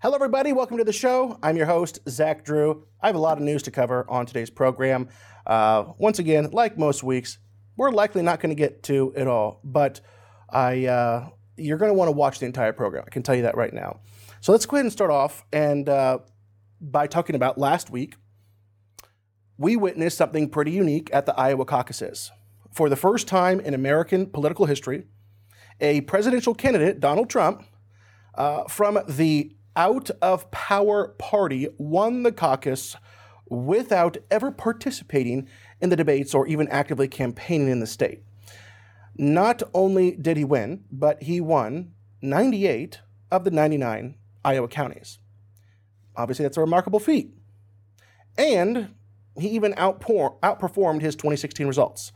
Hello, everybody. Welcome to the show. I'm your host, Zach Drew. I have a lot of news to cover on today's program. Once again, like most weeks, we're likely not going to get to it all, but you're going to want to watch the entire program. I can tell you that right now. So let's go ahead and start off by talking about last week. We witnessed something pretty unique at the Iowa caucuses. For the first time in American political history, a presidential candidate, Donald Trump, from the Out of Power Party won the caucus without ever participating in the debates or even actively campaigning in the state. Not only did he win, but he won 98 of the 99 Iowa counties. Obviously, that's a remarkable feat. And he even outperformed his 2016 results.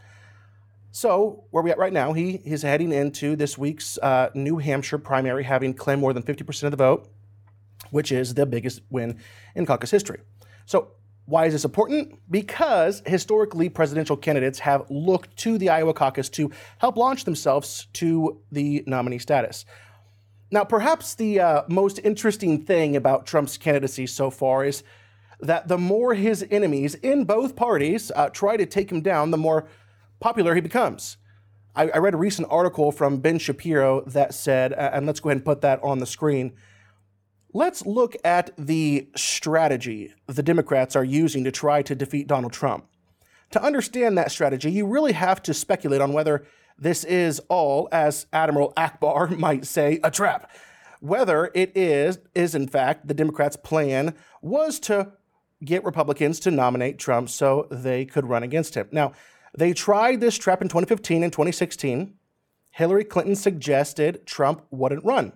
So, where we at right now, he is heading into this week's New Hampshire primary, having claimed more than 50% of the vote, which is the biggest win in caucus history. So, why is this important? Because historically, presidential candidates have looked to the Iowa caucus to help launch themselves to the nominee status. Now, perhaps the most interesting thing about Trump's candidacy so far is that the more his enemies in both parties try to take him down, the more popular he becomes. I read a recent article from Ben Shapiro that said, and let's go ahead and put that on the screen, let's look at the strategy the Democrats are using to try to defeat Donald Trump. To understand that strategy, you really have to speculate on whether this is all, as Admiral Akbar might say, a trap. Whether it is in fact the Democrats' plan was to get Republicans to nominate Trump so they could run against him. Now, they tried this trap in 2015 and 2016. Hillary Clinton suggested Trump wouldn't run.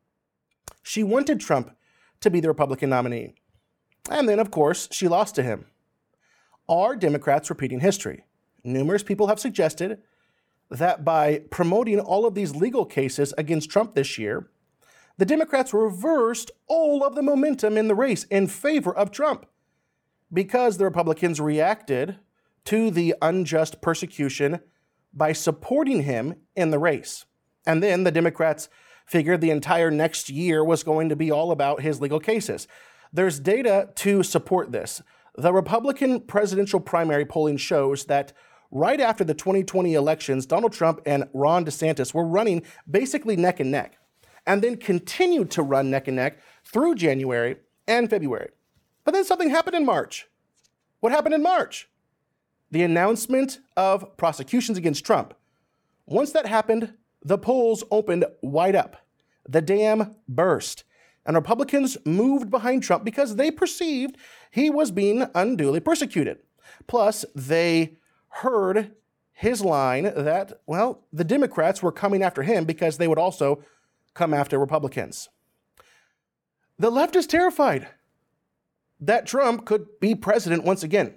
She wanted Trump to be the Republican nominee. And then, of course, she lost to him. Are Democrats repeating history? Numerous people have suggested that by promoting all of these legal cases against Trump this year, the Democrats reversed all of the momentum in the race in favor of Trump because the Republicans reacted to the unjust persecution by supporting him in the race. And then the Democrats figured the entire next year was going to be all about his legal cases. There's data to support this. The Republican presidential primary polling shows that right after the 2020 elections, Donald Trump and Ron DeSantis were running basically neck and neck, and then continued to run neck and neck through January and February. But then something happened in March. What happened in March? The announcement of prosecutions against Trump. Once that happened, the polls opened wide up. The dam burst. And Republicans moved behind Trump because they perceived he was being unduly persecuted. Plus, they heard his line that, well, the Democrats were coming after him because they would also come after Republicans. The left is terrified that Trump could be president once again.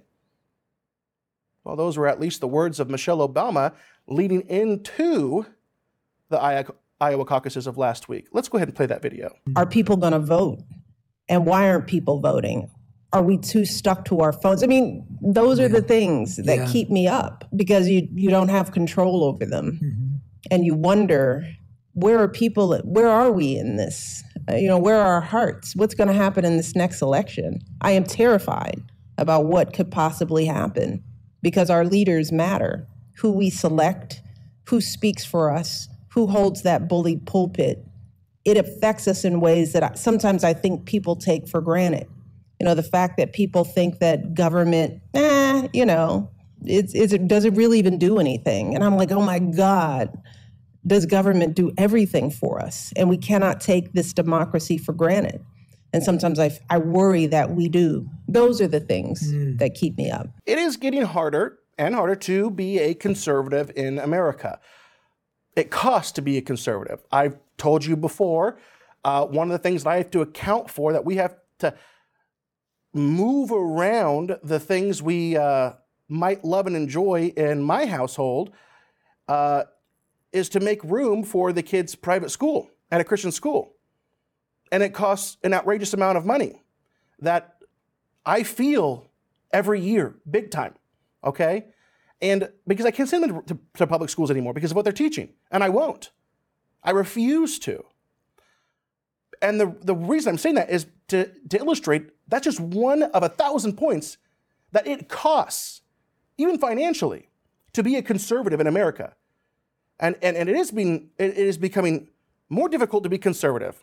Well, those were at least the words of Michelle Obama leading into the Iowa caucuses of last week. Let's go ahead and play that video. Are people going to vote? And why aren't people voting? Are we too stuck to our phones? I mean, those are the things that keep me up because you don't have control over them. Mm-hmm. And you wonder, where are we in this? Where are our hearts? What's going to happen in this next election? I am terrified about what could possibly happen because our leaders matter. Who we select, who speaks for us, who holds that bully pulpit. It affects us in ways that sometimes I think people take for granted. The fact that people think that government, does it really even do anything? And I'm like, oh my God, does government do everything for us? And we cannot take this democracy for granted. And sometimes I worry that we do. Those are the things that keep me up. It is getting harder and harder to be a conservative in America. It costs to be a conservative. I've told you before, one of the things that I have to account for, that we have to move around the things we might love and enjoy in my household, is to make room for the kids' private school at a Christian school. And it costs an outrageous amount of money that I feel every year, big time, okay? And because I can't send them to public schools anymore because of what they're teaching, and I won't. I refuse to. And the reason I'm saying that is to illustrate that's just one of 1,000 points that it costs, even financially, to be a conservative in America. And it is becoming more difficult to be conservative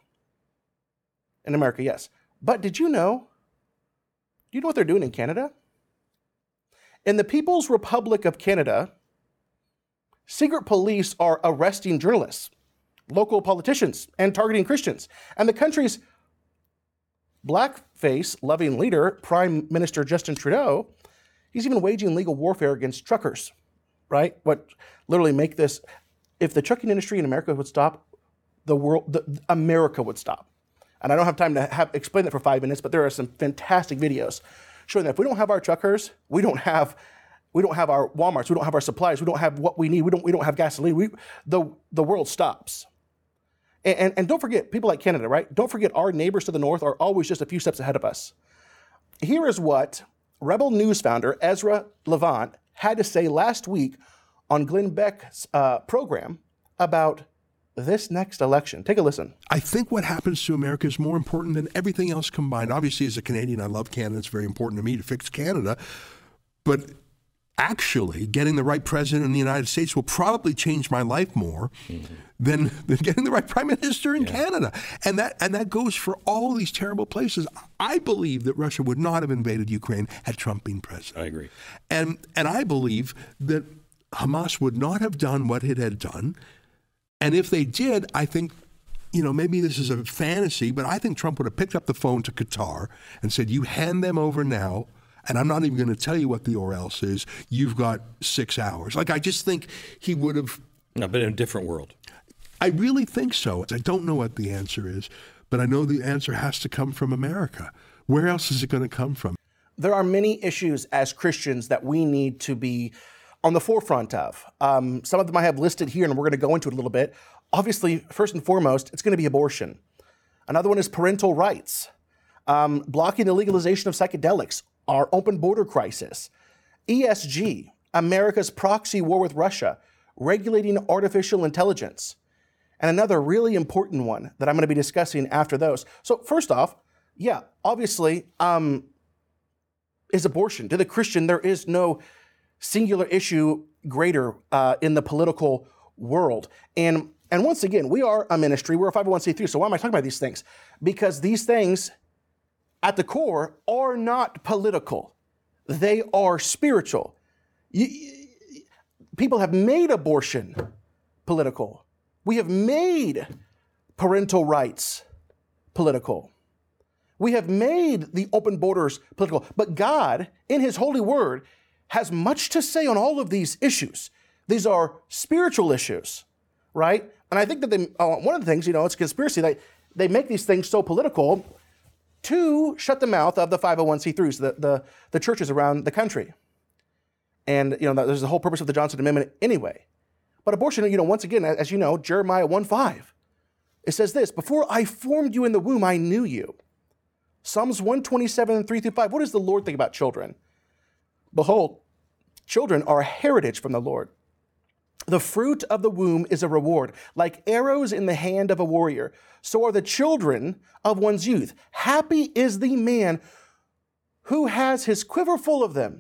in America, yes. But do you know what they're doing in Canada? In the People's Republic of Canada, secret police are arresting journalists, local politicians, and targeting Christians. And the country's blackface-loving leader, Prime Minister Justin Trudeau, he's even waging legal warfare against truckers, right? What literally make this, if the trucking industry in America would stop, America would stop. And I don't have time to explain that for 5 minutes, but there are some fantastic videos showing that if we don't have our truckers, we don't have our Walmarts, we don't have our supplies, we don't have what we need, we don't have gasoline. The world stops. And don't forget, people like Canada, right? Don't forget our neighbors to the north are always just a few steps ahead of us. Here is what Rebel News founder Ezra Levant had to say last week on Glenn Beck's program about this next election. Take a listen. I think what happens to America is more important than everything else combined. Obviously, as a Canadian, I love Canada. It's very important to me to fix Canada. But actually, getting the right president in the United States will probably change my life more than getting the right prime minister in Canada. And that goes for all these terrible places. I believe that Russia would not have invaded Ukraine had Trump been president. I agree. And I believe that Hamas would not have done what it had done. And if they did, I think, maybe this is a fantasy, but I think Trump would have picked up the phone to Qatar and said, you hand them over now, and I'm not even going to tell you what the or else is. You've got 6 hours. I just think he would have... No, but in a different world. I really think so. I don't know what the answer is, but I know the answer has to come from America. Where else is it going to come from? There are many issues as Christians that we need to be on the forefront of. Some of them I have listed here, and we're going to go into it a little bit. Obviously, first and foremost, it's going to be abortion. Another one is parental rights, blocking the legalization of psychedelics, our open border crisis, ESG, America's proxy war with Russia, regulating artificial intelligence, and another really important one that I'm going to be discussing after those. So first off, obviously, is abortion. To the Christian, there is no singular issue greater in the political world. And once again, we are a ministry, we're a 501c3, so why am I talking about these things? Because these things, at the core, are not political. They are spiritual. People have made abortion political. We have made parental rights political. We have made the open borders political. But God, in His holy word, has much to say on all of these issues. These are spiritual issues, right? And I think that one of the things, it's a conspiracy, they make these things so political to shut the mouth of the 501c3s, the churches around the country. And, there's the whole purpose of the Johnson Amendment anyway. But abortion, once again, as you know, Jeremiah 1:5, it says this, before I formed you in the womb, I knew you. Psalms 127, 3-5, what does the Lord think about children? Behold, children are a heritage from the Lord. The fruit of the womb is a reward. Like arrows in the hand of a warrior, so are the children of one's youth. Happy is the man who has his quiver full of them.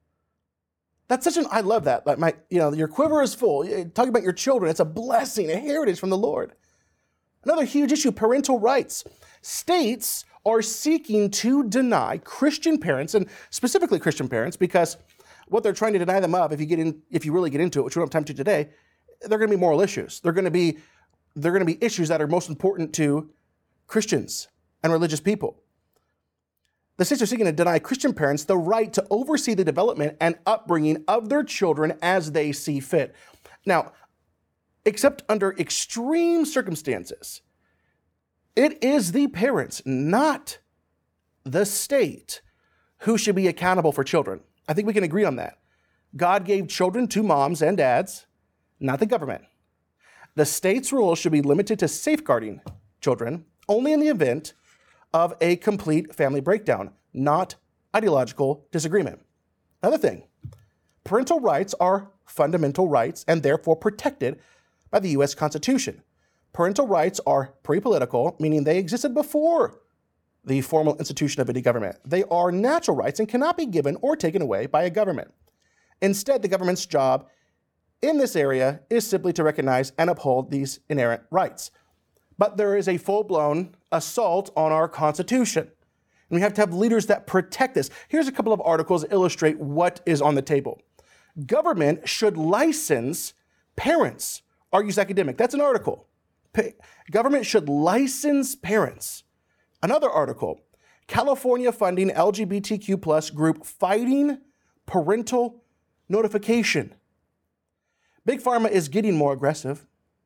That's I love that. Your quiver is full. Talking about your children, it's a blessing, a heritage from the Lord. Another huge issue, parental rights. States are seeking to deny Christian parents, and specifically Christian parents, because what they're trying to deny them of, if you really get into it, which we don't have time to today, they're going to be moral issues. They're going to be issues that are most important to Christians and religious people. The states are seeking to deny Christian parents the right to oversee the development and upbringing of their children as they see fit. Now, except under extreme circumstances, it is the parents, not the state, who should be accountable for children. I think we can agree on that. God gave children to moms and dads, not the government. The state's role should be limited to safeguarding children only in the event of a complete family breakdown, not ideological disagreement. Another thing, parental rights are fundamental rights and therefore protected by the U.S. Constitution. Parental rights are pre-political, meaning they existed before the formal institution of any government. They are natural rights and cannot be given or taken away by a government. Instead, the government's job in this area is simply to recognize and uphold these inherent rights. But there is a full-blown assault on our Constitution. And we have to have leaders that protect this. Here's a couple of articles that illustrate what is on the table. Government should license parents, argues academic. That's an article. Government should license parents. Another article, California funding LGBTQ plus group fighting parental notification. Big Pharma is getting more aggressive.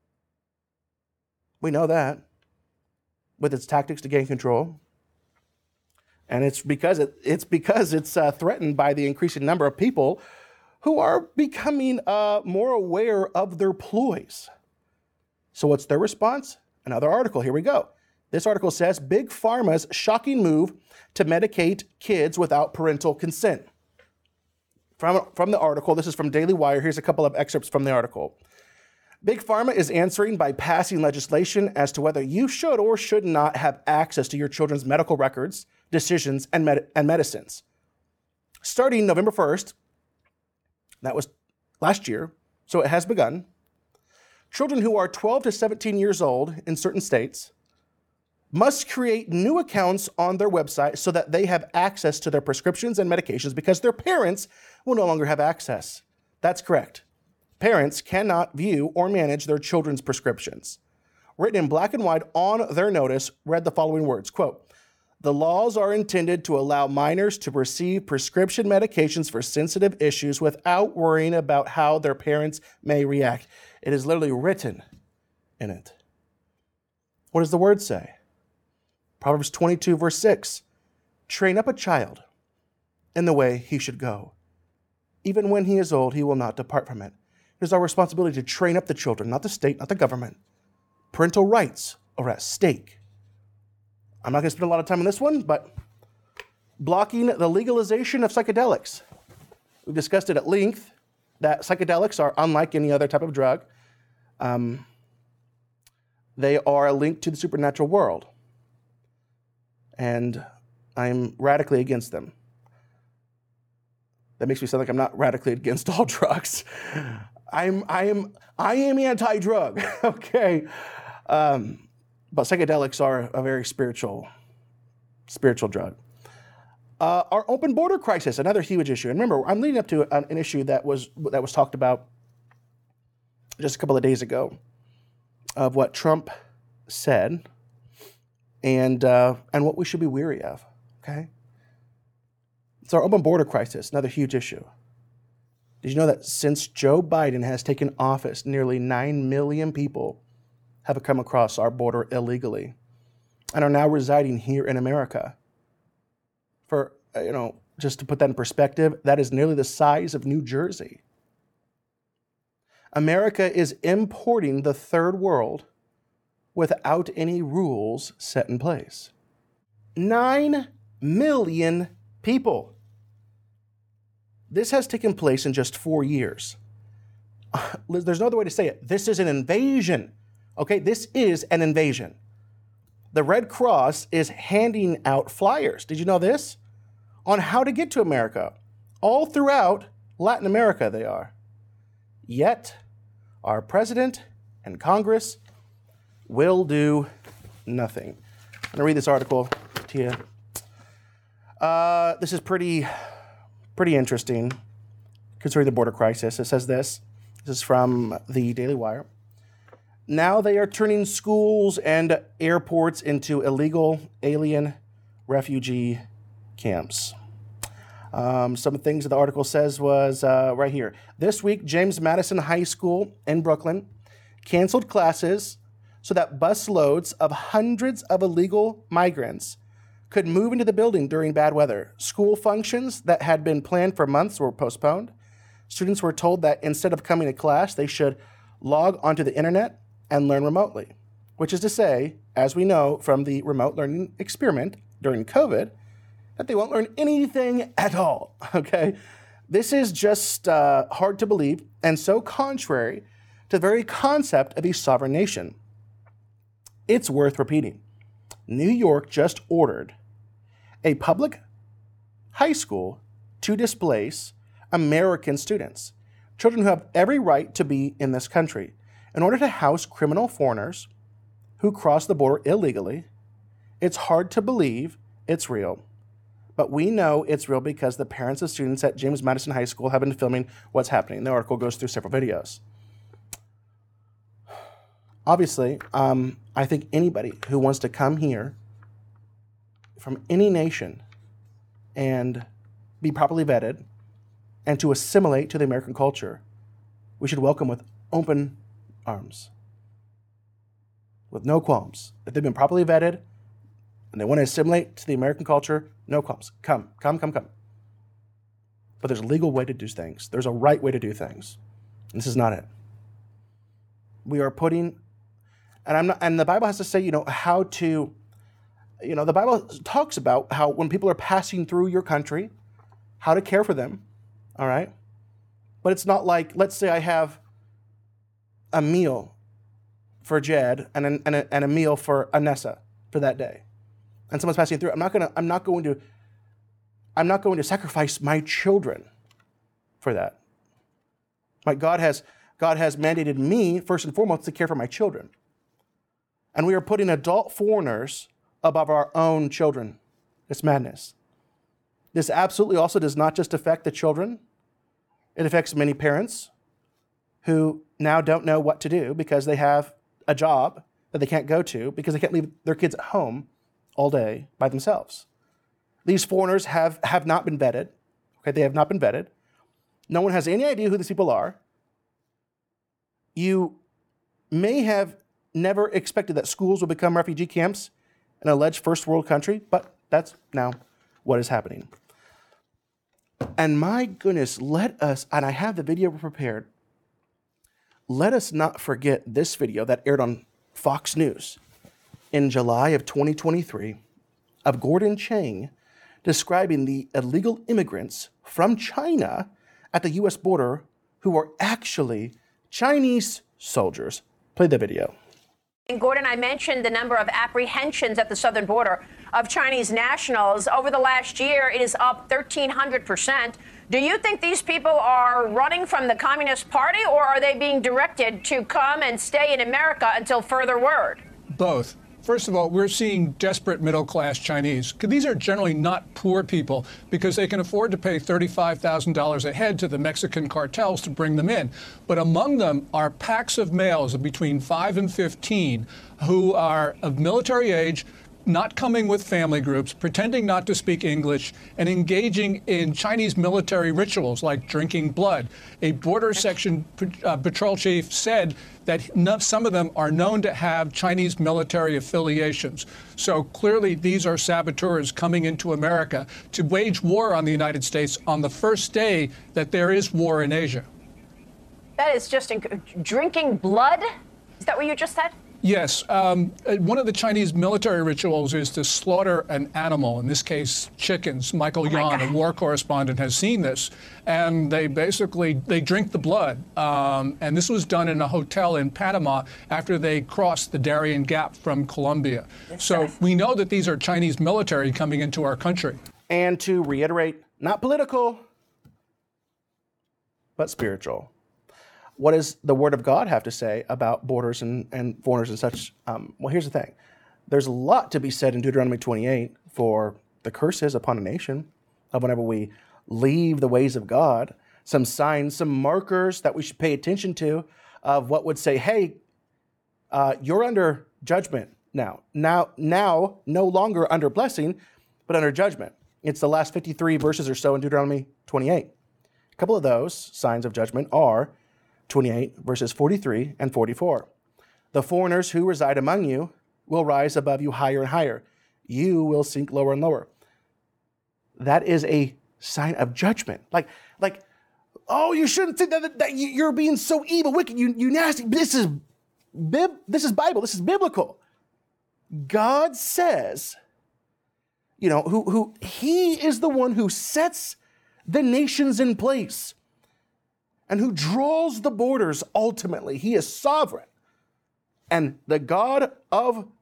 We know that with its tactics to gain control. And it's because it's threatened by the increasing number of people who are becoming more aware of their ploys. So what's their response? Another article. Here we go. This article says, Big Pharma's shocking move to medicate kids without parental consent. From the article, this is from Daily Wire. Here's a couple of excerpts from the article. Big Pharma is answering by passing legislation as to whether you should or should not have access to your children's medical records, decisions, and medicines. Starting November 1st, that was last year, so it has begun, children who are 12 to 17 years old in certain states must create new accounts on their website so that they have access to their prescriptions and medications because their parents will no longer have access. That's correct. Parents cannot view or manage their children's prescriptions. Written in black and white on their notice, read the following words, quote, the laws are intended to allow minors to receive prescription medications for sensitive issues without worrying about how their parents may react. It is literally written in it. What does the word say? Proverbs 22, verse 6, train up a child in the way he should go. Even when he is old, he will not depart from it. It is our responsibility to train up the children, not the state, not the government. Parental rights are at stake. I'm not going to spend a lot of time on this one, but blocking the legalization of psychedelics. We've discussed it at length, that psychedelics are unlike any other type of drug. They are a link to the supernatural world. And I'm radically against them. That makes me sound like I'm not radically against all drugs. I am anti-drug, okay? But psychedelics are a very spiritual drug. Our open border crisis, another huge issue. And remember, I'm leading up to an issue that was talked about just a couple of days ago of what Trump said and what we should be wary of, okay? It's our open border crisis, another huge issue. Did you know that since Joe Biden has taken office, nearly 9 million people have come across our border illegally and are now residing here in America? For, just to put that in perspective, that is nearly the size of New Jersey. America is importing the third world without any rules set in place. 9 million people. This has taken place in just 4 years. There's no other way to say it. This is an invasion. Okay, this is an invasion. The Red Cross is handing out flyers. Did you know this? On how to get to America. All throughout Latin America they are. Yet, our president and Congress will do nothing. I'm going to read this article to you. This is pretty interesting concerning the border crisis. It says this. This is from the Daily Wire. Now they are turning schools and airports into illegal alien refugee camps. Some things that the article says was right here. This week, James Madison High School in Brooklyn canceled classes so that bus loads of hundreds of illegal migrants could move into the building during bad weather. School functions that had been planned for months were postponed. Students were told that instead of coming to class, they should log onto the internet and learn remotely, which is to say, as we know from the remote learning experiment during COVID, that they won't learn anything at all, okay? This is just hard to believe and so contrary to the very concept of a sovereign nation. It's worth repeating. New York just ordered a public high school to displace American students, children who have every right to be in this country, in order to house criminal foreigners who cross the border illegally. It's hard to believe it's real, but we know it's real because the parents of students at James Madison High School have been filming what's happening. The article goes through several videos. Obviously, I think anybody who wants to come here from any nation and be properly vetted and to assimilate to the American culture, we should welcome with open arms, with no qualms. If they've been properly vetted and they want to assimilate to the American culture, no qualms. Come. But there's a legal way to do things. There's a right way to do things. And this is not it. We are putting, and the Bible has to say, how to, the Bible talks about how when people are passing through your country, how to care for them, all right? But it's not like, let's say I have a meal for Jed and a meal for Anessa for that day, and someone's passing through. I'm not going to sacrifice my children for that. Like God has mandated me first and foremost to care for my children, and we are putting adult foreigners above our own children. It's madness. This absolutely also does not just affect the children. It affects many parents who now don't know what to do because they have a job that they can't go to because they can't leave their kids at home all day by themselves. These foreigners have not been vetted. Okay, they have not been vetted. No one has any idea who these people are. You may have never expected that schools will become refugee camps in an alleged first world country, but that's now what is happening. And my goodness, let us, and I have the video prepared, let us not forget this video that aired on Fox News in July of 2023 of Gordon Chang describing the illegal immigrants from China at the U.S. border who are actually Chinese soldiers. Play the video. And Gordon, I mentioned the number of apprehensions at the southern border of Chinese nationals. Over the last year, it is up 1,300%. Do you think these people are running from the Communist Party, or are they being directed to come and stay in America until further word? Both. First of all, we're seeing desperate middle-class Chinese. These are generally not poor people because they can afford to pay $35,000 a head to the Mexican cartels to bring them in. But among them are packs of males of between 5 and 15 who are of military age, not coming with family groups, pretending not to speak English, and engaging in Chinese military rituals like drinking blood. A border section patrol chief said that some of them are known to have Chinese military affiliations. So clearly these are saboteurs coming into America to wage war on the United States on the first day that there is war in Asia. That is just drinking blood? Is that what you just said? Yes. One of the Chinese military rituals is to slaughter an animal, in this case, chickens. Michael Yan, a war correspondent, has seen this. And they drink the blood. And this was done in a hotel in Panama after they crossed the Darien Gap from Colombia. So we know that these are Chinese military coming into our country. And to reiterate, not political, but spiritual. What does the Word of God have to say about borders and foreigners and such? Well, here's the thing. There's a lot to be said in Deuteronomy 28 for the curses upon a nation of whenever we leave the ways of God, some signs, some markers that we should pay attention to of what would say, hey, you're under judgment now. Now, no longer under blessing, but under judgment. It's the last 53 verses or so in Deuteronomy 28. A couple of those signs of judgment are 28 verses 43 and 44. The foreigners who reside among you will rise above you higher and higher. You will sink lower and lower. That is a sign of judgment. Like, oh, you shouldn't think that you're being so evil, wicked, you nasty. This is Bible. This is biblical. God says, who He is the one who sets the nations in place and who draws the borders ultimately. He is sovereign. And the God of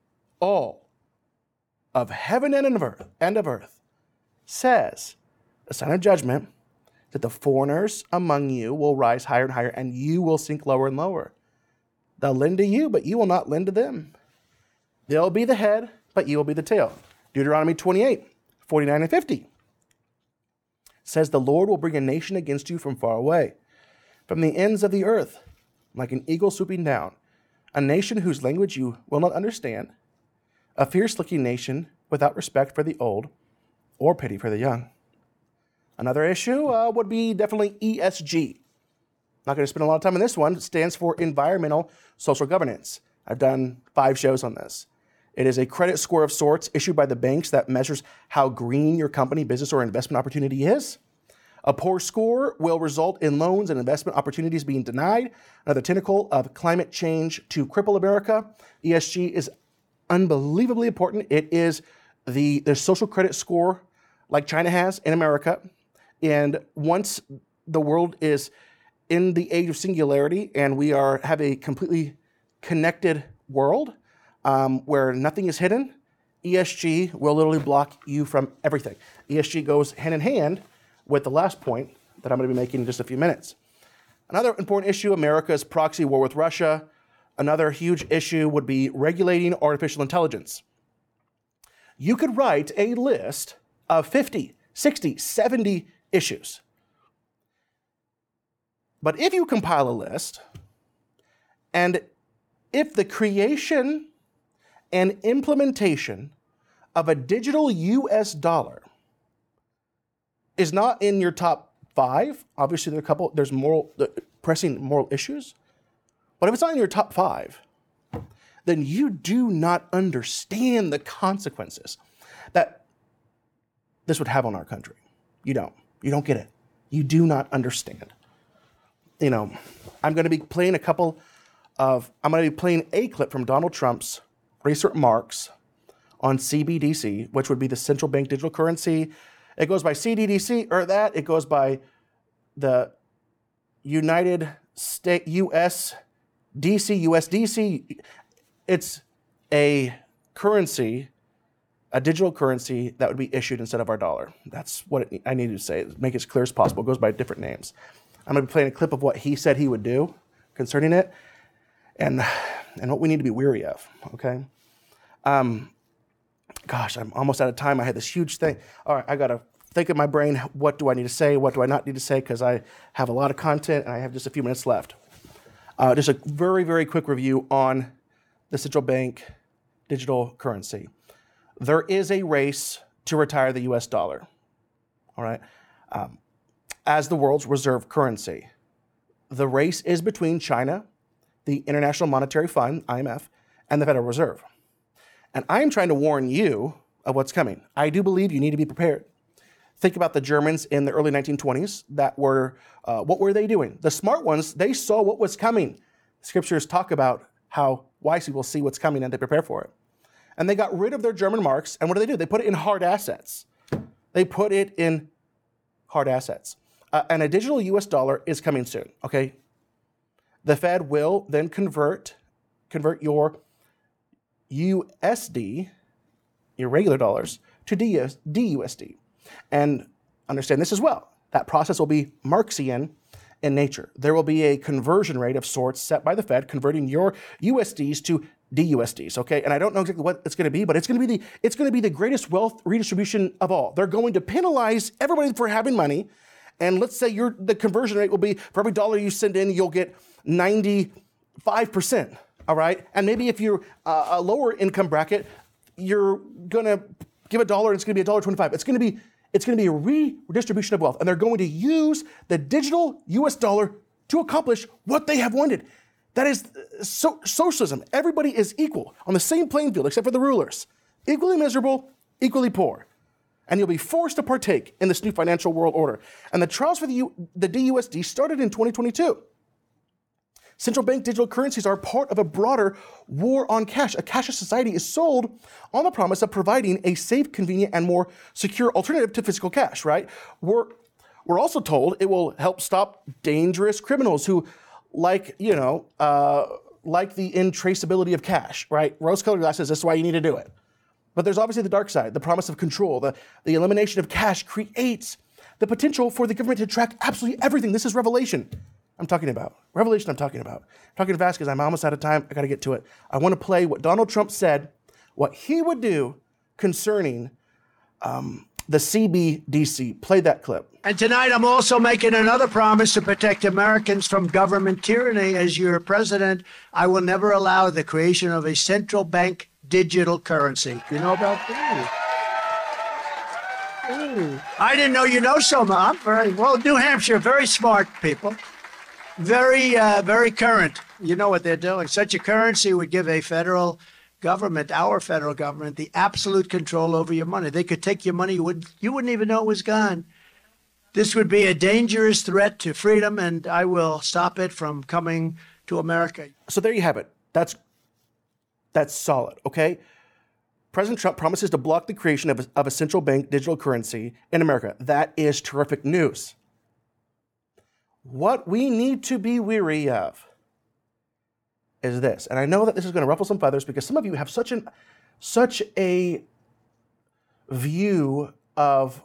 all of heaven and of earth says, a sign of judgment, that the foreigners among you will rise higher and higher, and you will sink lower and lower. They'll lend to you, but you will not lend to them. They'll be the head, but you will be the tail. Deuteronomy 28, 49 and 50 says, the Lord will bring a nation against you from far away, from the ends of the earth, like an eagle swooping down, a nation whose language you will not understand, a fierce-looking nation without respect for the old or pity for the young. Another issue would be definitely ESG. Not going to spend a lot of time on this one. It stands for Environmental Social Governance. I've done 5 shows on this. It is a credit score of sorts issued by the banks that measures how green your company, business, or investment opportunity is. A poor score will result in loans and investment opportunities being denied. Another tentacle of climate change to cripple America. ESG is unbelievably important. It is the social credit score like China has in America. And once the world is in the age of singularity and we have a completely connected world where nothing is hidden, ESG will literally block you from everything. ESG goes hand in hand with the last point that I'm going to be making in just a few minutes. Another important issue, America's proxy war with Russia. Another huge issue would be regulating artificial intelligence. You could write a list of 50, 60, 70 issues. But if you compile a list, and if the creation and implementation of a digital US dollar is not in your top 5, obviously there's pressing moral issues, but if it's not in your top 5, then you do not understand the consequences that this would have on our country. You don't get it. You do not understand. I'm going to be playing a clip from Donald Trump's recent remarks on CBDC, which would be the central bank digital currency. It goes by CDDC, it goes by the United States US DC, USDC. It's a currency, a digital currency that would be issued instead of our dollar. That's what I need to say, make it as clear as possible. It goes by different names. I'm going to be playing a clip of what he said he would do concerning it and what we need to be weary of, okay? Gosh, I'm almost out of time. I had this huge thing. All right, I got to think in my brain, what do I need to say? What do I not need to say? Because I have a lot of content and I have just a few minutes left. Just a very, very quick review on the central bank digital currency. There is a race to retire the US dollar, all right, as the world's reserve currency. The race is between China, the International Monetary Fund, IMF, and the Federal Reserve. And I'm trying to warn you of what's coming. I do believe you need to be prepared. Think about the Germans in the early 1920s that were, what were they doing? The smart ones, they saw what was coming. Scriptures talk about how wise people see what's coming and they prepare for it. And they got rid of their German marks, and what do? They put it in hard assets. And a digital US dollar is coming soon, okay? The Fed will then convert your USD, your regular dollars, to DUSD. And understand this as well. That process will be Marxian in nature. There will be a conversion rate of sorts set by the Fed, converting your USDs to DUSDs, okay? And I don't know exactly what it's going to be, but it's going to be the greatest wealth redistribution of all. They're going to penalize everybody for having money. And let's say the conversion rate will be, for every dollar you send in, you'll get 95%, all right? And maybe if you're a lower income bracket, you're going to give $1 and it's going to be $1.25. It's going to be a redistribution of wealth. And they're going to use the digital US dollar to accomplish what they have wanted. That is socialism. Everybody is equal on the same playing field except for the rulers. Equally miserable, equally poor. And you'll be forced to partake in this new financial world order. And the trials for the DUSD started in 2022. Central bank digital currencies are part of a broader war on cash. A cashless society is sold on the promise of providing a safe, convenient, and more secure alternative to physical cash, right? We're also told it will help stop dangerous criminals who, like, like the intraceability of cash, right? Rose-colored glasses, this is why you need to do it. But there's obviously the dark side, the promise of control. The elimination of cash creates the potential for the government to track absolutely everything. This is Revelation I'm talking about. Revelation I'm talking about. I'm talking fast because I'm almost out of time. I got to get to it. I want to play what Donald Trump said, what he would do concerning the CBDC. Play that clip. And tonight, I'm also making another promise to protect Americans from government tyranny. As your president, I will never allow the creation of a central bank digital currency. You know about that? I didn't know you know so much. Very well, New Hampshire, very smart people. Very current. You know what they're doing. Such a currency would give a federal government, our federal government, the absolute control over your money. They could take your money. You wouldn't even know it was gone. This would be a dangerous threat to freedom, and I will stop it from coming to America. So there you have it. That's solid, okay? President Trump promises to block the creation of a central bank digital currency in America. That is terrific news. What we need to be weary of is this, and I know that this is going to ruffle some feathers because some of you have such a view of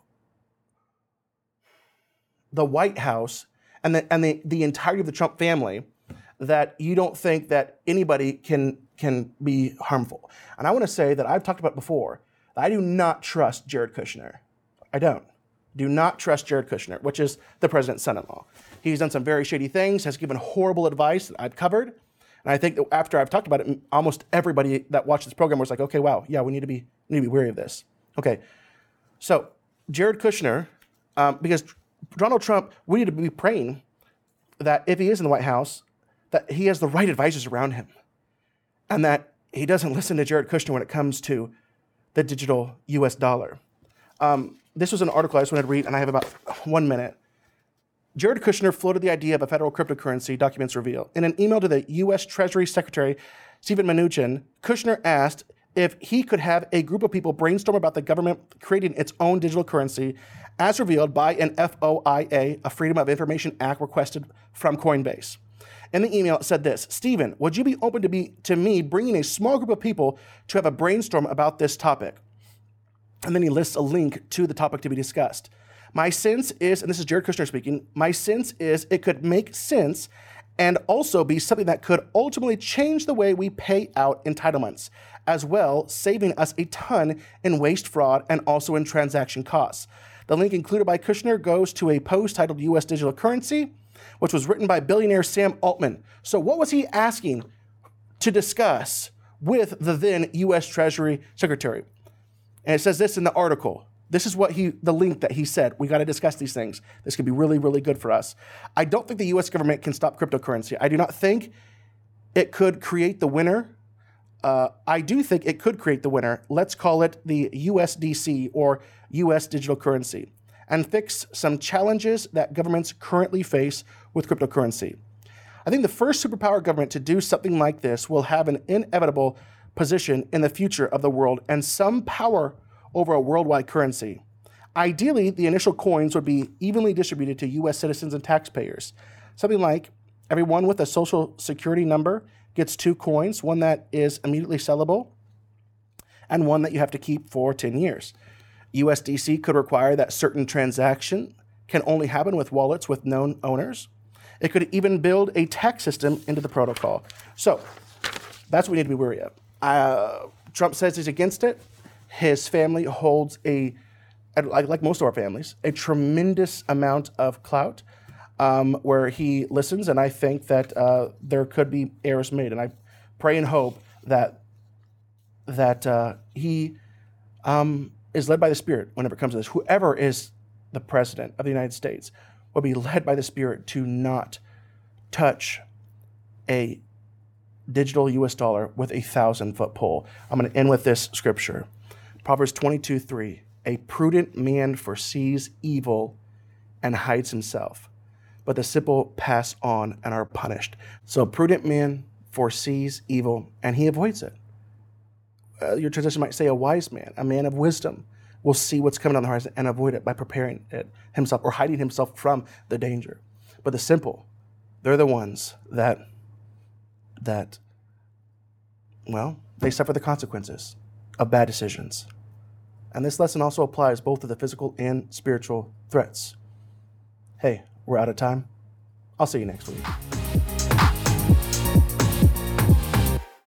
the White House and the entirety of the Trump family that you don't think that anybody can be harmful. And I want to say that I've talked about before, I do not trust Jared Kushner. I don't. Do not trust Jared Kushner, which is the president's son-in-law. He's done some very shady things, has given horrible advice that I've covered. And I think that after I've talked about it, almost everybody that watched this program was like, okay, wow, yeah, we need to be wary of this. Okay, so Jared Kushner, because Donald Trump, we need to be praying that if he is in the White House, that he has the right advisors around him and that he doesn't listen to Jared Kushner when it comes to the digital US dollar. This was an article I just wanted to read, and I have about 1 minute. Jared Kushner floated the idea of a federal cryptocurrency, documents reveal. In an email to the U.S. Treasury Secretary Steven Mnuchin, Kushner asked if he could have a group of people brainstorm about the government creating its own digital currency, as revealed by an FOIA, a Freedom of Information Act requested from Coinbase. In the email, it said this: Steven, would you be open to me bringing a small group of people to have a brainstorm about this topic? And then he lists a link to the topic to be discussed. My sense is, and this is Jared Kushner speaking, my sense is it could make sense and also be something that could ultimately change the way we pay out entitlements, as well, saving us a ton in waste, fraud, and also in transaction costs. The link included by Kushner goes to a post titled U.S. Digital Currency, which was written by billionaire Sam Altman. So what was he asking to discuss with the then U.S. Treasury Secretary? And it says this in the article. This is what the link that he said. We got to discuss these things. This could be really, really good for us. I don't think the U.S. government can stop cryptocurrency. I do not think it could create the winner. I do think it could create the winner. Let's call it the USDC, or U.S. digital currency, and fix some challenges that governments currently face with cryptocurrency. I think the first superpower government to do something like this will have an inevitable position in the future of the world and some power over a worldwide currency. Ideally, the initial coins would be evenly distributed to U.S. citizens and taxpayers. Something like everyone with a social security number gets 2 coins, one that is immediately sellable and one that you have to keep for 10 years. USDC could require that certain transaction can only happen with wallets with known owners. It could even build a tax system into the protocol. So that's what we need to be wary of. Trump says he's against it. His family holds like most of our families, a tremendous amount of clout where he listens, and I think that there could be errors made. And I pray and hope that he is led by the Spirit whenever it comes to this. Whoever is the president of the United States will be led by the Spirit to not touch a digital U.S. dollar with a 1,000-foot pole. I'm going to end with this scripture. Proverbs 22:3, a prudent man foresees evil and hides himself, but the simple pass on and are punished. So a prudent man foresees evil and he avoids it. Your translation might say a wise man, a man of wisdom, will see what's coming on the horizon and avoid it by preparing it himself or hiding himself from the danger. But the simple, they're the ones that well, they suffer the consequences of bad decisions. And this lesson also applies both to the physical and spiritual threats. Hey, we're out of time. I'll see you next week.